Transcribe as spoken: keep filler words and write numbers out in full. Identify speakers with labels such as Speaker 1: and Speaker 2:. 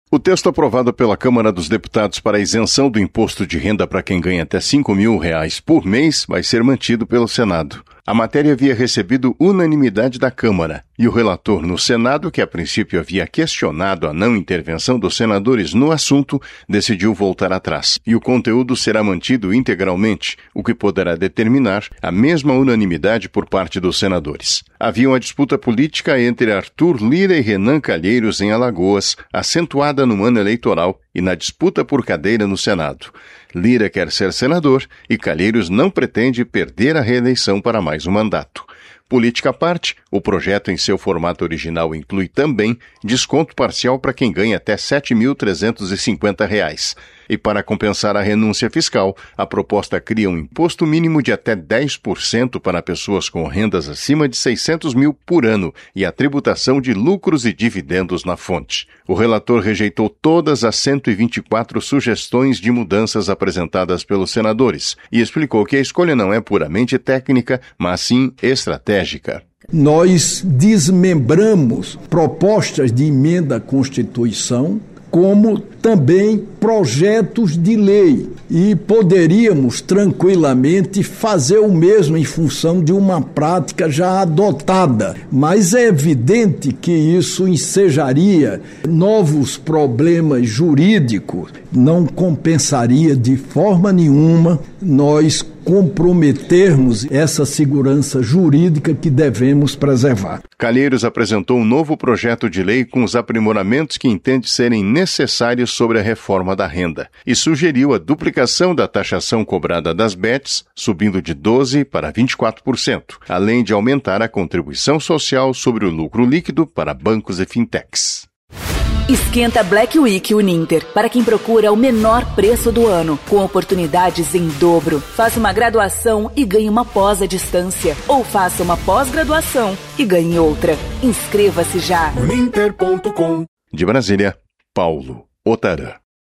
Speaker 1: O texto aprovado pela Câmara dos Deputados para a isenção do imposto de renda para quem ganha até cinco mil reais por mês vai ser mantido pelo Senado. A matéria havia recebido unanimidade da Câmara e o relator no Senado, que a princípio havia questionado a não intervenção dos senadores no assunto, decidiu voltar atrás. E o conteúdo será mantido integralmente, o que poderá determinar a mesma unanimidade por parte dos senadores. Havia uma disputa política entre Arthur Lira e Renan Calheiros em Alagoas, acentuada no ano eleitoral e na disputa por cadeira no Senado. Lira quer ser senador e Calheiros não pretende perder a reeleição para mais um mandato. Política à parte, o projeto em seu formato original inclui também desconto parcial para quem ganha até sete mil trezentos e cinquenta reais. E para compensar a renúncia fiscal, a proposta cria um imposto mínimo de até dez por cento para pessoas com rendas acima de seiscentos mil por ano e a tributação de lucros e dividendos na fonte. O relator rejeitou todas as cento e vinte e quatro sugestões de mudanças apresentadas pelos senadores e explicou que a escolha não é puramente técnica, mas sim estratégica.
Speaker 2: Nós desmembramos propostas de emenda à Constituição, como também projetos de lei, e poderíamos tranquilamente fazer o mesmo em função de uma prática já adotada. Mas é evidente que isso ensejaria novos problemas jurídicos, não compensaria de forma nenhuma nós comprometermos essa segurança jurídica que devemos preservar.
Speaker 1: Calheiros apresentou um novo projeto de lei com os aprimoramentos que entende serem necessários sobre a reforma da renda e sugeriu a duplicação da taxação cobrada das B E Ts, subindo de doze por cento para vinte e quatro por cento, além de aumentar a contribuição social sobre o lucro líquido para bancos e fintechs.
Speaker 3: Esquenta Black Week Uninter, para quem procura o menor preço do ano, com oportunidades em dobro. Faça uma graduação e ganhe uma pós à distância, ou faça uma pós-graduação e ganhe outra. Inscreva-se já.
Speaker 1: Uninter ponto com. De Brasília, Paulo Otarã.